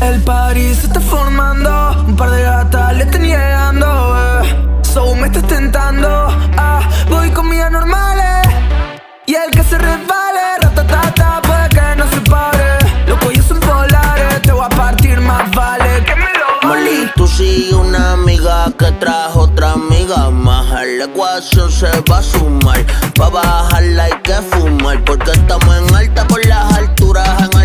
El party se está formando, un par de gatas le están llegando, so me estás tentando, voy con mis anormales. Y el que se resbale, ratatata, puede que no se pare. Los cuellos son polares, te voy a partir más vale que me lo Molly, tú sí una amiga que trajo otra amiga más. A la ecuación se va a sumar, pa' bajarla hay que fumar. Porque estamos en alta por las alturas, en